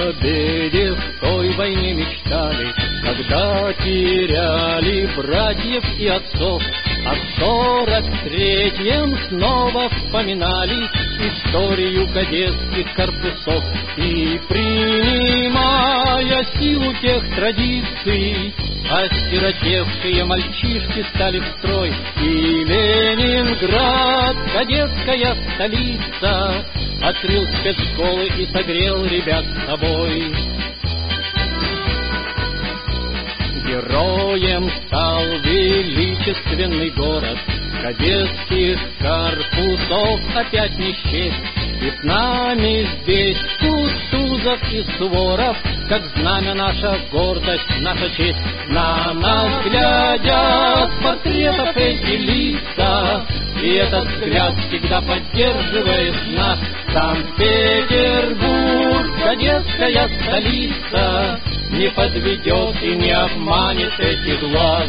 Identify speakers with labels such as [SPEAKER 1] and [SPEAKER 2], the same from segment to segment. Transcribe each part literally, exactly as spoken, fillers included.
[SPEAKER 1] победе в той войне мечтали, когда теряли братьев и отцов, а в сорок третьем снова вспоминали историю кадетских корпусов. И, принимая силу тех традиций, осиротевшие мальчишки стали в строй, и Ленинград, кадетская столица, открыл спецшколы и согрел ребят с собой. Героем стал величественный город, кадетских корпусов опять не счесть. И с нами здесь Кутузов и Суворов, как знамя наша гордость, наша честь. На нас глядят с портретов эти лица, и этот взгляд всегда поддерживает нас. Санкт-Петербург, кадетская столица, не подведет и не обманет этих глаз.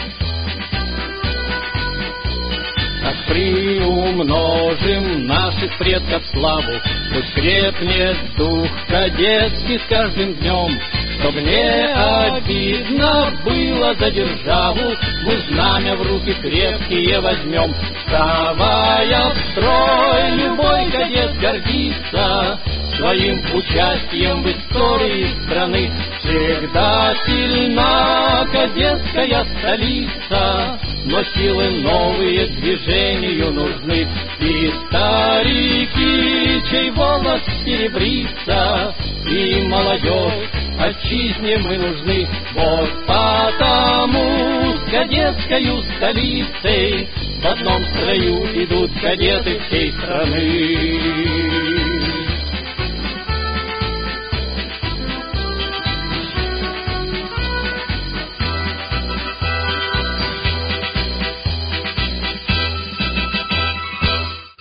[SPEAKER 1] Так приумножим наших предков славу, пусть крепнет дух кадетский с каждым днем, чтоб не обидно было за державу, мы знамя в руки крепкие возьмем. Вставая в строй, любой кадет гордится своим участием в истории страны. Всегда сильна кадетская столица, но силы новые движению нужны. И старики, чей волос серебрится, и молодежь, отчизне мы нужны. Вот потому с кадетскою столицей в одном строю идут кадеты всей страны.